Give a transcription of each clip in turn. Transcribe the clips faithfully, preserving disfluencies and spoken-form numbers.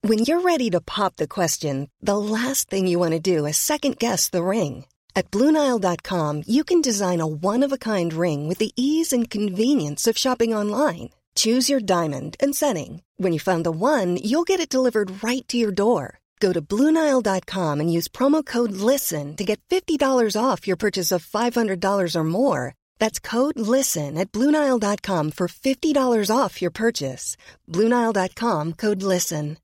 When you're ready to pop the question, the last thing you want to do is second-guess the ring. At Blue Nile dot com, you can design a one-of-a-kind ring with the ease and convenience of shopping online. Choose your diamond and setting. When you find the one, you'll get it delivered right to your door. Go to Blue Nile dot com and use promo code LISTEN to get fifty dollars off your purchase of five hundred dollars or more. That's code LISTEN at Blue Nile dot com for fifty dollars off your purchase. Blue Nile dot com, code LISTEN.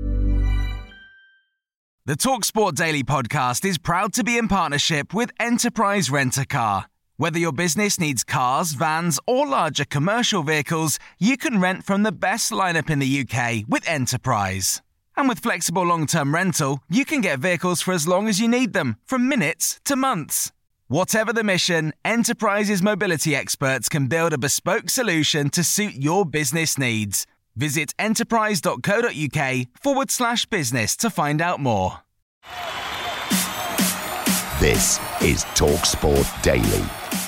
The TalkSport Daily podcast is proud to be in partnership with Enterprise Rent-A-Car. Whether your business needs cars, vans, or larger commercial vehicles, you can rent from the best lineup in the U K with Enterprise. And with flexible long-term rental, you can get vehicles for as long as you need them, from minutes to months. Whatever the mission, Enterprise's mobility experts can build a bespoke solution to suit your business needs. Visit enterprise.co.uk forward slash business to find out more. This is TalkSport Daily.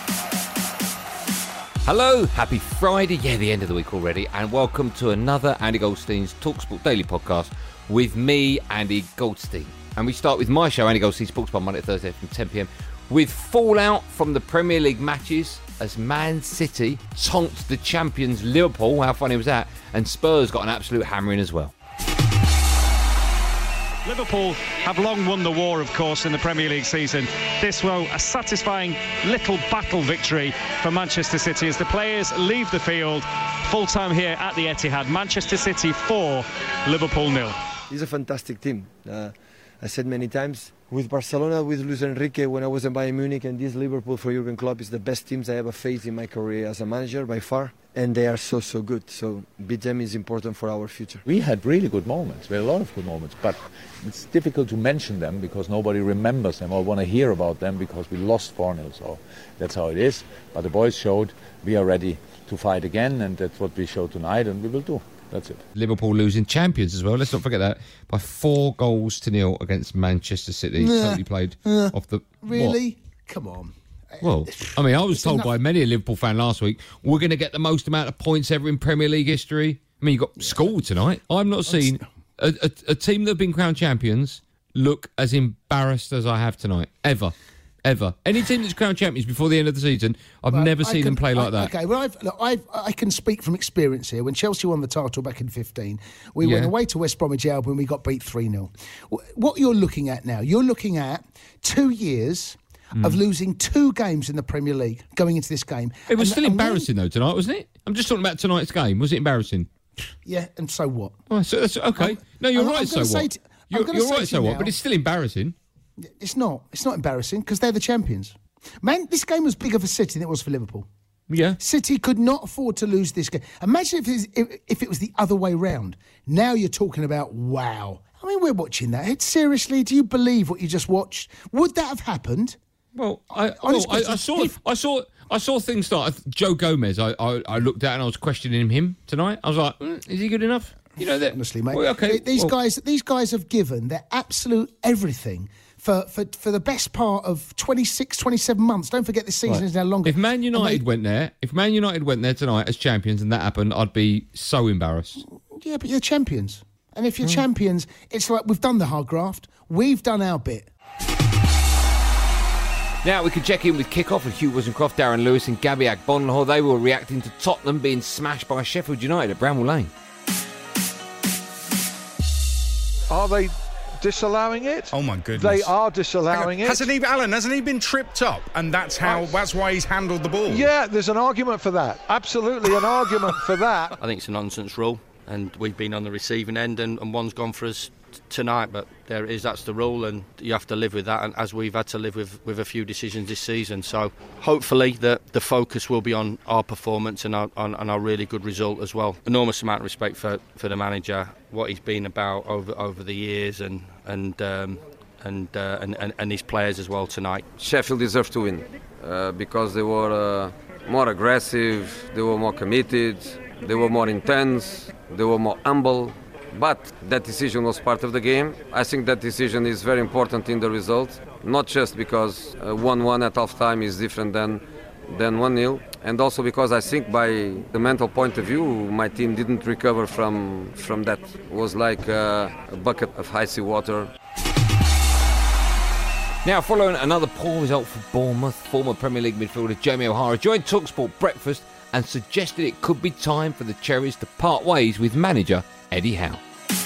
Hello, happy Friday. Yeah, the end of the week already. And welcome to another Andy Goldstein's TalkSport Daily podcast with me, Andy Goldstein. And we start with my show, Andy Goldstein Sports Bar, Monday to Thursday from ten p.m. with fallout from the Premier League matches as Man City tonked the champions Liverpool. How funny was that? And Spurs got an absolute hammering as well. Liverpool have long won the war, of course, in the Premier League season. This will a satisfying little battle victory for Manchester City as the players leave the field. Full time here at the Etihad. Manchester City four, Liverpool nil. It's a fantastic team. Uh, I said many times, with Barcelona, with Luis Enrique, when I was in Bayern Munich, and this Liverpool for Jurgen Klopp is the best teams I ever faced in my career as a manager, by far. And they are so, so good. So beat them is important for our future. We had really good moments. We had a lot of good moments. But it's difficult to mention them because nobody remembers them or want to hear about them because we lost four nil. So that's how it is. But the boys showed we are ready to fight again, and that's what we showed tonight, and we will do. That's it. Liverpool losing champions as well. Let's not forget that. By four goals to nil against Manchester City. Nah, totally played nah, off the... Really? What? Come on. Well, I mean, I was It's told enough. by many a Liverpool fan last week, we're going to get the most amount of points ever in Premier League history. I mean, you got schooled tonight. I've not seen a, a, a team that have been crowned champions look as embarrassed as I have tonight. Ever. Ever. Any team that's crowned champions before the end of the season, I've Well, never I seen can- them play like I- that. Okay, well, I've, look, I've, I can speak from experience here. When Chelsea won the title back in fifteen, we Yeah. went away to West Bromwich Albion and we got beat three nil. What you're looking at now, you're looking at two years of losing two games in the Premier League going into this game. It was And- still and when- embarrassing, though, tonight, wasn't it? I'm just talking about tonight's game. Was it embarrassing? Yeah, and so what? Oh, so that's, okay. I'm- No, you're I'm- I'm right, so gonna say what? to- I'm You're, gonna you're say right, to so you what? now- But it's still embarrassing. It's not. It's not embarrassing because they're the champions. Man, this game was bigger for City than it was for Liverpool. Yeah. City could not afford to lose this game. Imagine if it was, if, if it was the other way round. Now you're talking about, wow. I mean, we're watching that. Seriously, do you believe what you just watched? Would that have happened? Well, I, well, Honest I, I question, saw, if- I saw, I saw things start. Joe Gomez. I, I, I looked at and I was questioning him tonight. I was like, mm, is he good enough? You know that. Honestly, mate. Well, okay. Th- These well, guys, these guys have given their absolute everything for, for, for the best part of twenty-six, twenty-seven months. Don't forget this season right. is now longer. If Man United And they- went there, if Man United went there tonight as champions and that happened, I'd be so embarrassed. Yeah, but you're champions. And if you're Hmm. champions, it's like we've done the hard graft. We've done our bit. Now we can check in with Kickoff with Hugh Wozencroft, Darren Lewis and Gabby Agbonlahor. They were reacting to Tottenham being smashed by Sheffield United at Bramall Lane. Are they disallowing it? Oh my goodness! They are disallowing it. Hasn't he, Alan? Hasn't he been tripped up? And that's how. That's why he's handled the ball. Yeah, there's an argument for that. Absolutely, an argument for that. I think it's a nonsense rule, and we've been on the receiving end, and, and one's gone for us t- tonight. But there it is. That's the rule, and you have to live with that. And as we've had to live with, with a few decisions this season, so hopefully the the focus will be on our performance and our on, on our really good result as well. Enormous amount of respect for, for the manager, what he's been about over over the years, and and um, and, uh, and and and his players as well tonight. Sheffield deserved to win uh, because they were uh, more aggressive, they were more committed, they were more intense, they were more humble. But that decision was part of the game. I think that decision is very important in the result, not just because uh, one one at half time is different than than one nil. And also because I think by the mental point of view, my team didn't recover from, from that. It was like a, a bucket of icy water. Now, following another poor result for Bournemouth, former Premier League midfielder Jamie O'Hara joined TalkSport Breakfast and suggested it could be time for the Cherries to part ways with manager Eddie Howe.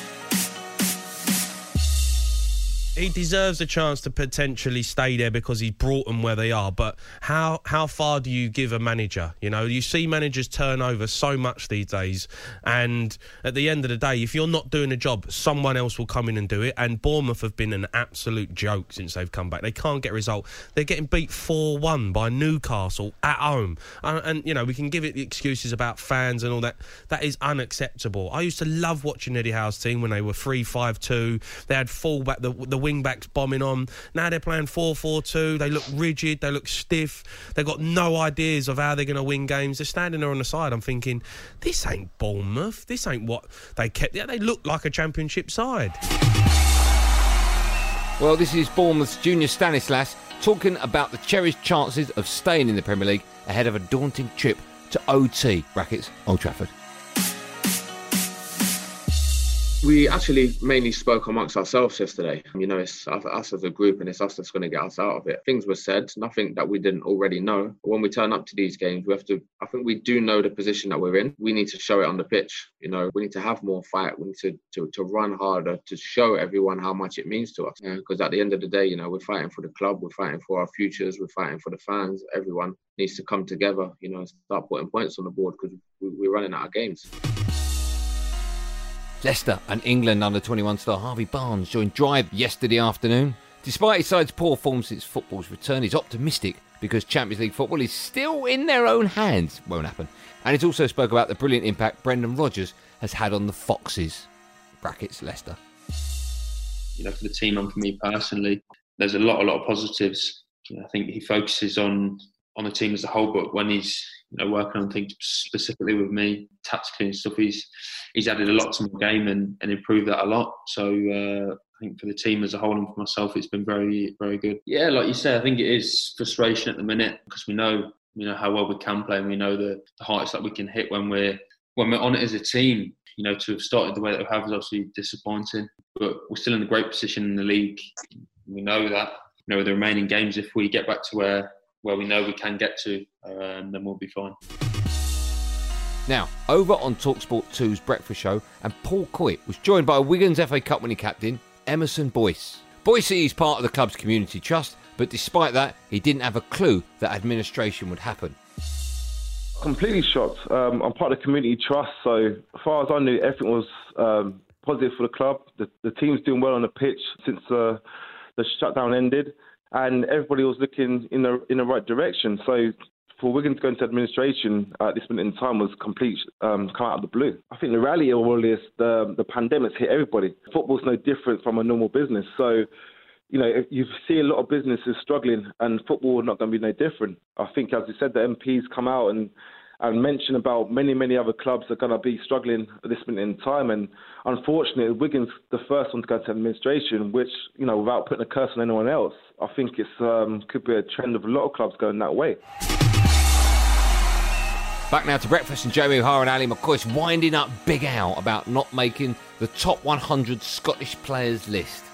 He deserves a chance to potentially stay there because he's brought them where they are. But how how far do you give a manager? You know, you see managers turn over so much these days. And at the end of the day, if you're not doing a job, someone else will come in and do it. And Bournemouth have been an absolute joke since they've come back. They can't get a result. They're getting beat four one by Newcastle at home. And, and, you know, we can give it the excuses about fans and all that. That is unacceptable. I used to love watching Eddie Howe's team when they were three five two. They had fullback, the, the wing-backs bombing on. Now they're playing four four two. They look rigid. They look stiff. They've got no ideas of how they're going to win games. They're standing there on the side. I'm thinking, this ain't Bournemouth. This ain't what they kept. Yeah, they look like a championship side. Well, this is Bournemouth's Junior Stanislas talking about the Cherries' chances of staying in the Premier League ahead of a daunting trip to O T, brackets, Old Trafford. We actually mainly spoke amongst ourselves yesterday. You know, it's us as a group and it's us that's going to get us out of it. Things were said, nothing that we didn't already know. But when we turn up to these games, we have to, I think we do know the position that we're in. We need to show it on the pitch. You know, we need to have more fight. We need to, to, to run harder, to show everyone how much it means to us. Because at the end of the day, you know, we're fighting for the club, we're fighting for our futures, we're fighting for the fans. Everyone needs to come together, you know, and start putting points on the board because we, we're running out of games. Leicester and England under twenty-one star Harvey Barnes joined Drive yesterday afternoon. Despite his side's poor form since football's return, he's optimistic because Champions League football is still in their own hands. Won't happen. And he also spoke about the brilliant impact Brendan Rodgers has had on the Foxes, brackets Leicester. You know, for the team and for me personally, there's a lot, a lot of positives. You know, I think he focuses on on the team as a whole, but when he's you know working on things specifically with me, tactically and stuff, he's he's added a lot to my game and, and improved that a lot. So uh, I think for the team as a whole and for myself, it's been very, very good. Yeah, like you said, I think it is frustration at the minute because we know you know how well we can play and we know the, the heights that we can hit when we're when we're on it as a team. You know, to have started the way that we have is obviously disappointing, but we're still in a great position in the league. We know that. You know, with the remaining games, if we get back to where where we know we can get to, um, then we'll be fine. Now, over on TalkSport two's Breakfast Show, and Paul Coyte was joined by Wigan's F A Cup winning captain, Emerson Boyce. Boyce is part of the club's community trust, but despite that, he didn't have a clue that administration would happen. Completely shocked. Um, I'm part of the community trust, so as far as I knew, everything was um, positive for the club. The, the team's doing well on the pitch since uh, the shutdown ended. And everybody was looking in the in the right direction. So for Wigan to go into administration at this minute in time was complete um, come out of the blue. I think the reality of all this, the the pandemic's hit everybody. Football's no different from a normal business. So, you know, if you see a lot of businesses struggling, and football is not going to be no different. I think, as you said, the M Ps come out and and mention about many, many other clubs are going to be struggling at this minute in time. And unfortunately, Wigan's the first one to go to administration, which, you know, without putting a curse on anyone else, I think it's um, could be a trend of a lot of clubs going that way. Back now to breakfast, and Jamie O'Hara and Ali McCoist winding up Big Al about not making the top one hundred Scottish players list.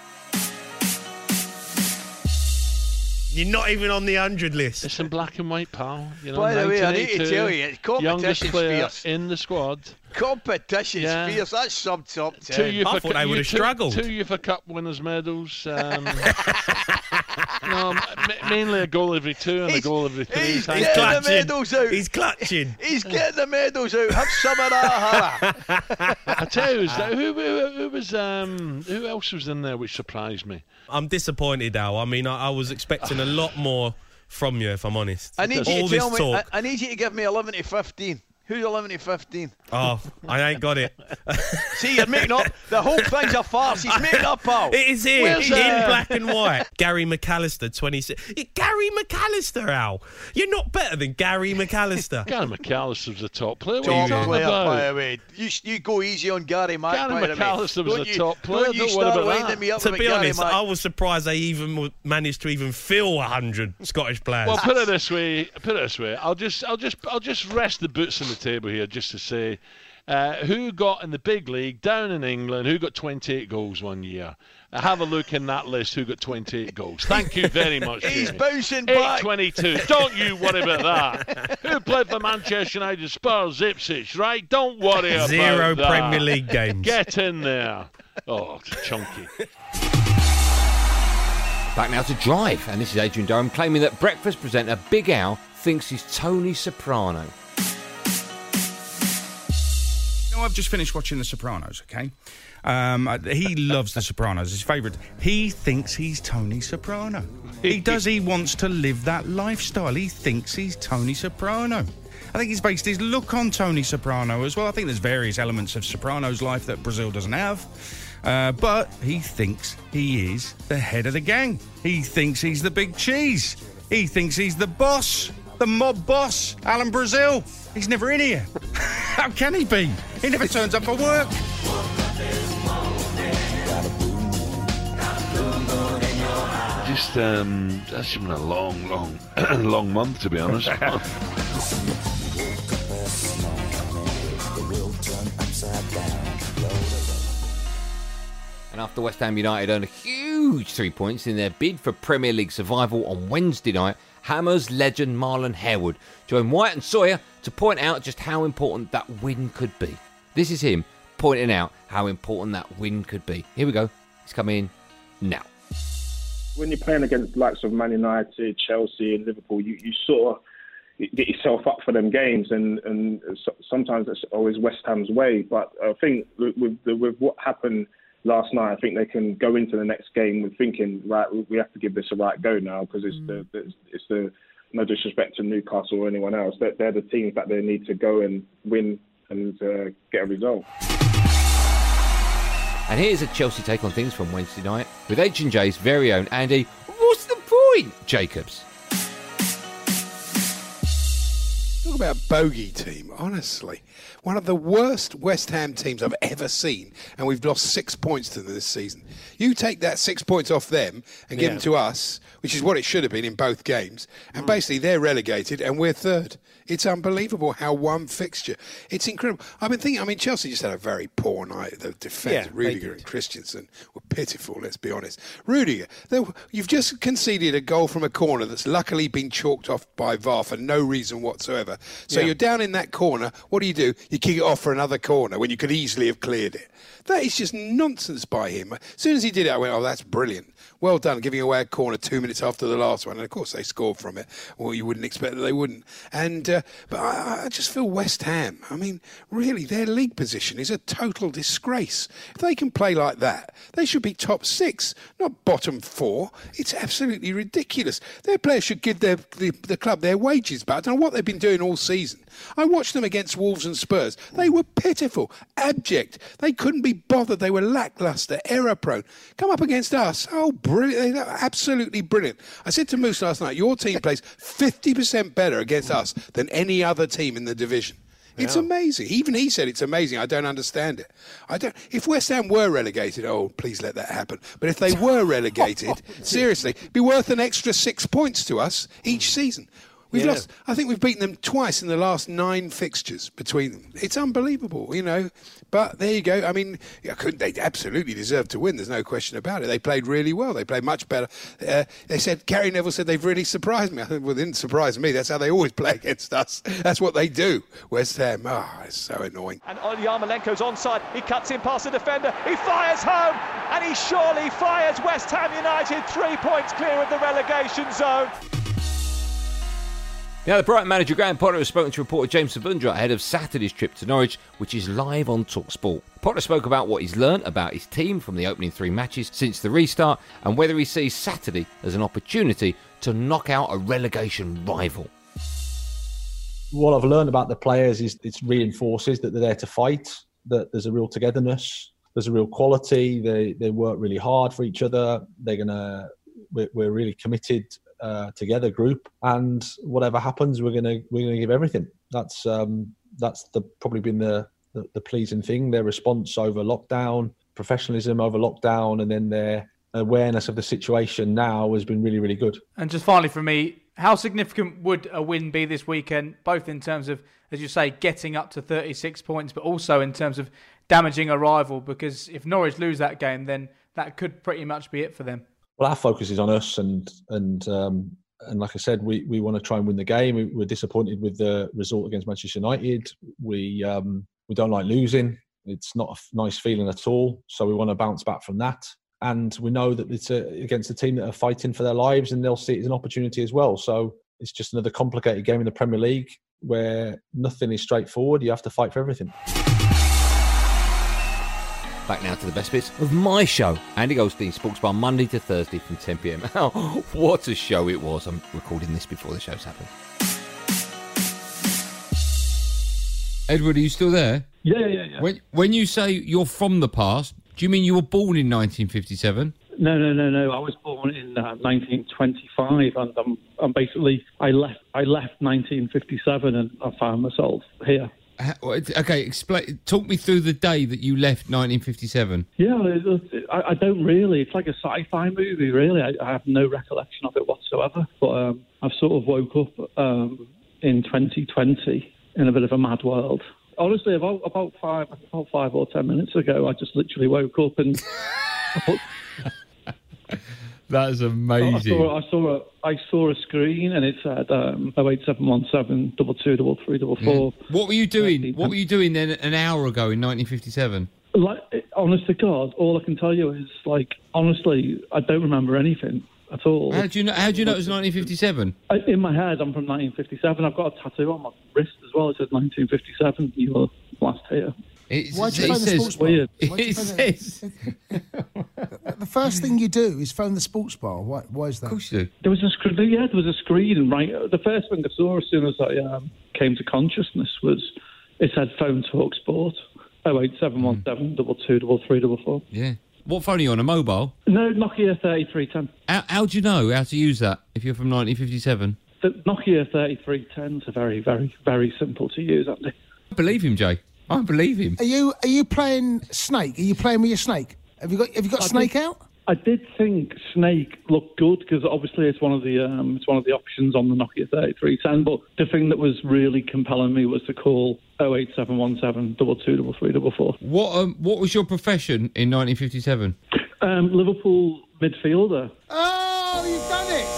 You're not even on the one hundred list. It's in black and white, pal. You know, By the way, I need to tell you, competition's fierce. In the squad. Competition's yeah. fierce. That's sub top ten. Two U F A I thought they would have struggled. Two U F A Cup winners' medals. Um, no, m- mainly a goal every two and he's, a goal every three. He's times. getting clutching. the medals out. He's clutching. He's getting the medals out. Have some of that, Hara. I tell you, who, who, who was um, who else was in there which surprised me? I'm disappointed, Al. I mean, I, I was expecting a lot more from you, if I'm honest. I need All you to this tell me. talk. I, I need you to give me eleven to fifteen. Who's eleven to fifteen? Oh, I ain't got it. See, you're making up. The whole thing's a farce. He's making up, pal. It is here, Where's, in uh... black and white. Gary McAllister, twenty-six. Gary McAllister, Al. You're not better than Gary McAllister. Gary McAllister's a top player. What Top are you player, about? by the way. You, you go easy on Gary Mac. Gary McAllister was don't a you, top player. Don't you Don't worry start about winding that. me up To about be Gary honest, Mac. I was surprised they even managed to even fill one hundred Scottish players. Well, put it this way. Put it this way. I'll just, I'll just, I'll just rest the boots on the table here, just to say, uh, who got in the big league down in England? Who got twenty-eight goals one year? Uh, have a look in that list. Who got twenty-eight goals? Thank you very much. He's Jamie. bouncing back. eight twenty-two. Don't you worry about that. Who played for Manchester United, Spurs, Ipswich? Right? Don't worry about Zero that. Premier League games. Get in there. Oh, chunky. Back now to Drive, and this is Adrian Durham claiming that breakfast presenter Big Al thinks he's Tony Soprano. No, I've just finished watching The Sopranos, okay? Um, he loves The Sopranos, his favourite. He thinks he's Tony Soprano. He does, he wants to live that lifestyle. He thinks he's Tony Soprano. I think he's based his look on Tony Soprano as well. I think there's various elements of Soprano's life that Brazil doesn't have. Uh, but he thinks he is the head of the gang. He thinks he's the big cheese. He thinks he's the boss, the mob boss, Alan Brazil. He's never in here. How can he be? He never turns up for work. Just, um, that's been a long, long, long month, to be honest. And after West Ham United earned a huge three points in their bid for Premier League survival on Wednesday night, Hammers legend Marlon Harewood joined White and Sawyer to point out just how important that win could be. This is him pointing out how important that win could be. Here we go. He's coming in now. When you're playing against the likes of Man United, Chelsea and Liverpool, you, you sort of get yourself up for them games, and, and sometimes it's always West Ham's way. But I think with, the, with what happened last night, I think they can go into the next game with thinking, right, we have to give this a right go now, because it's, mm. the, it's the, no disrespect to Newcastle or anyone else, they're, they're the teams that they need to go and win and uh, get a result. And here's a Chelsea take on things from Wednesday night with H and J's very own Andy, what's the point, Jacobs? Talk about bogey team, honestly. One of the worst West Ham teams I've ever seen, and we've lost six points to them this season. You take that six points off them and give Yeah. them to us, which is what it should have been in both games, and basically they're relegated and we're third. It's unbelievable how one fixture. It's incredible. I've been thinking, I mean, Chelsea just had a very poor night. The defence, Yeah, they Rudiger did. and Christensen were pitiful, let's be honest. Rudiger, they, you've just conceded a goal from a corner that's luckily been chalked off by V A R for no reason whatsoever. So Yeah. you're down in that corner. What do you do? You kick it off for another corner when you could easily have cleared it. That is just nonsense by him. As soon as he did it, I went, oh, that's brilliant. Well done, giving away a corner two minutes after the last one. And, of course, they scored from it. Well, you wouldn't expect that they wouldn't. And uh, But I, I just feel West Ham, I mean, really, their league position is a total disgrace. If they can play like that, they should be top six, not bottom four. It's absolutely ridiculous. Their players should give their the, the club their wages back. I don't know what they've been doing all season. I watched them against Wolves and Spurs. They were pitiful, abject. They couldn't be bothered. They were lacklustre, error-prone. Come up against us. Oh, brilliant. They're absolutely brilliant. I said to Moose last night, your team plays fifty percent better against us than any other team in the division. It's Yeah. amazing. Even he said it's amazing. I don't understand it. I don't. If West Ham were relegated, oh, please let that happen. But if they were relegated, seriously, it'd be worth an extra six points to us each season. We've Yeah. lost. I think we've beaten them twice in the last nine fixtures between them. It's unbelievable, you know. But there you go. I mean, yeah, couldn't they absolutely deserve to win? There's no question about it. They played really well. They played much better. Uh, they said Gary Neville said they've really surprised me. I think, well, they didn't surprise me. That's how they always play against us. That's what they do. West Ham. Ah, oh, it's so annoying. And Yarmolenko's onside. He cuts in past the defender. He fires home, and he surely fires West Ham United three points clear of the relegation zone. Now, the Brighton manager Graham Potter has spoken to reporter James Savundra ahead of Saturday's trip to Norwich, which is live on TalkSport. Potter spoke about what he's learnt about his team from the opening three matches since the restart and whether he sees Saturday as an opportunity to knock out a relegation rival. what I've learned about the players is it reinforces that they're there to fight, that there's a real togetherness, there's a real quality. They they work really hard for each other. They're gonna we're, we're really committed uh, together group, and whatever happens, we're gonna we're gonna give everything. That's um, that's the probably been the, the the pleasing thing. Their response over lockdown, professionalism over lockdown, and then their awareness of the situation now has been really really good. And just finally for me, how significant would a win be this weekend, both in terms of, as you say, getting up to thirty-six points, but also in terms of damaging a rival? Because if Norwich lose that game, then that could pretty much be it for them. Well, our focus is on us, and and um, and like I said, we, we want to try and win the game. We, we're disappointed with the result against Manchester United. We um, we don't like losing. It's not a nice feeling at all. So we want to bounce back from that. And we know that it's a, against a team that are fighting for their lives, and they'll see it as an opportunity as well. So it's just another complicated game in the Premier League where nothing is straightforward. You have to fight for everything. Back now to the best bits of my show, Andy Goldstein Sports Bar, Monday to Thursday from ten p.m. Oh, what a show it was. I'm recording this before the show's happened. Edward, are you still there? Yeah, yeah, yeah. When, when you say you're from the past, do you mean you were born in nineteen fifty-seven? No, no, no, no. I was born in uh, nineteen twenty-five, and I'm, I'm basically I left. I left nineteen fifty-seven, and I found myself here. Okay, explain. Talk me through the day that you left nineteen fifty-seven. Yeah, it, I, I don't really. It's like a sci-fi movie, really. I, I have no recollection of it whatsoever. But um, I've sort of woke up um, in twenty twenty in a bit of a mad world. Honestly, about about five, about five or ten minutes ago, I just literally woke up and. I put, That is amazing. I saw, I saw a, I saw a screen and it said um, oh eight seven one seven double two double three double four. What were you doing? What were you doing then an hour ago in nineteen fifty-seven? Like, honest to God, all I can tell you is, like, honestly, I don't remember anything at all. How do you know? How do you know it was nineteen fifty-seven? In my head, I'm from nineteen fifty-seven. I've got a tattoo on my wrist as well. It says nineteen fifty-seven. You were last here. Why'd you phone the sports bar? Weird. It says. The first thing you do is phone the sports bar. Why, why is that? Of course you do. There was a screen. Yeah, there was a screen, right. The first thing I saw as soon as I um, came to consciousness was it said phone talk sport. Oh eight seven one seven double two double three double four. Yeah. What phone are you on? A mobile? No, Nokia thirty-three ten. How, how do you know how to use that if you're from nineteen fifty-seven? The Nokia thirty-three tens are very, very, very simple to use, aren't they? I believe him, Jay. I believe him. Are you are you playing Snake? Are you playing with your Snake? Have you got Have you got I Snake did, out? I did think Snake looked good because obviously it's one of the um, it's one of the options on the Nokia thirty-three ten. But the thing that was really compelling me was to call oh eight seven one seven double two double three double four. What um, What was your profession in nineteen fifty-seven? Um, Liverpool midfielder. Oh, you've done it!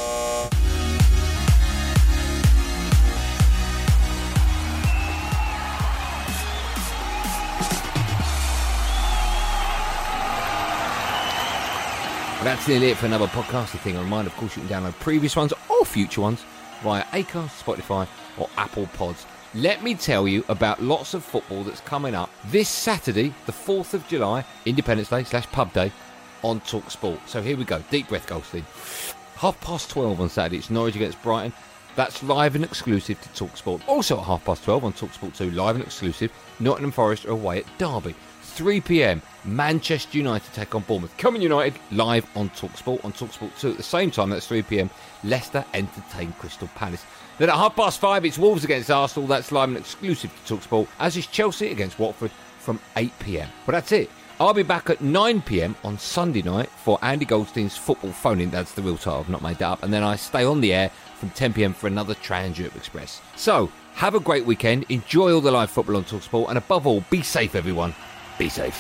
Well, that's nearly it for another podcasting thing. A reminder, of course, you can download previous ones or future ones via Acast, Spotify or Apple Pods. Let me tell you about lots of football that's coming up this Saturday, the fourth of July, Independence Day slash pub day, on TalkSport. So here we go. Deep breath, Goldstein. Half past twelve on Saturday, it's Norwich against Brighton. That's live and exclusive to TalkSport. Also at half past twelve on TalkSport two, live and exclusive, Nottingham Forest are away at Derby. three p.m, Manchester United take on Bournemouth. Coming United, live on TalkSport, on TalkSport two. At the same time, that's three p.m, Leicester entertain Crystal Palace. Then at half past five, it's Wolves against Arsenal. That's live and exclusive to TalkSport, as is Chelsea against Watford from eight p.m. But that's it. I'll be back at nine p.m. on Sunday night for Andy Goldstein's Football Phone-In. That's the real title, I've not made that up. And then I stay on the air from ten p.m. for another Trans-Europe Express. So, have a great weekend. Enjoy all the live football on TalkSport. And above all, be safe, everyone. Be safe.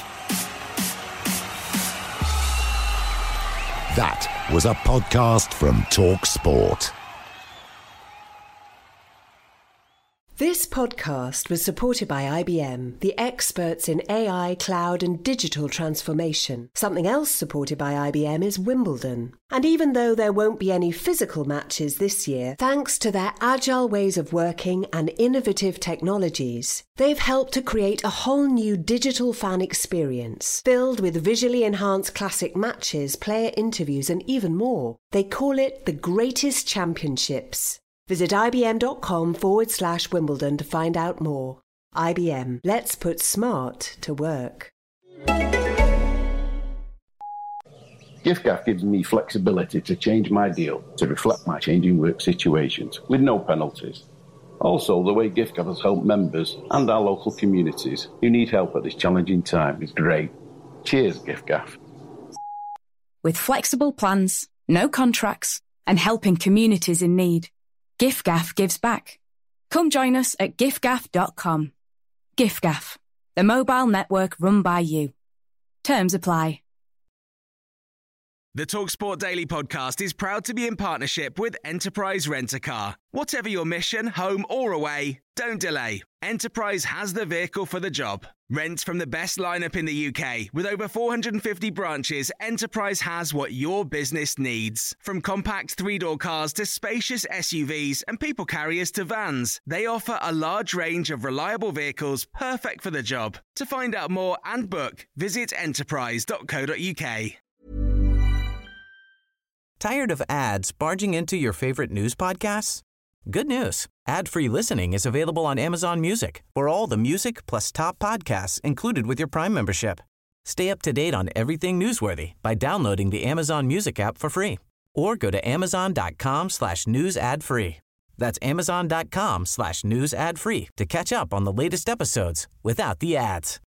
That was a podcast from TalkSport. This podcast was supported by I B M, the experts in A I, cloud and digital transformation. Something else supported by I B M is Wimbledon. And even though there won't be any physical matches this year, thanks to their agile ways of working and innovative technologies, they've helped to create a whole new digital fan experience, filled with visually enhanced classic matches, player interviews and even more. They call it the Greatest Championships. Visit ibm.com forward slash Wimbledon to find out more. I B M. Let's put smart to work. giffgaff gives me flexibility to change my deal to reflect my changing work situations with no penalties. Also, the way giffgaff has helped members and our local communities who need help at this challenging time is great. Cheers, giffgaff. With flexible plans, no contracts, and helping communities in need, giffgaff gives back. Come join us at giffgaff dot com. giffgaff, the mobile network run by you. Terms apply. The TalkSport Daily podcast is proud to be in partnership with Enterprise Rent-A-Car. Whatever your mission, home or away, don't delay. Enterprise has the vehicle for the job. Rent from the best lineup in the U K. With over four hundred fifty branches, Enterprise has what your business needs. From compact three-door cars to spacious S U Vs and people carriers to vans, they offer a large range of reliable vehicles perfect for the job. To find out more and book, visit enterprise dot co dot uk. Tired of ads barging into your favorite news podcasts? Good news. Ad-free listening is available on Amazon Music for all the music plus top podcasts included with your Prime membership. Stay up to date on everything newsworthy by downloading the Amazon Music app for free or go to amazon.com slash news ad free. That's amazon.com slash news ad free to catch up on the latest episodes without the ads.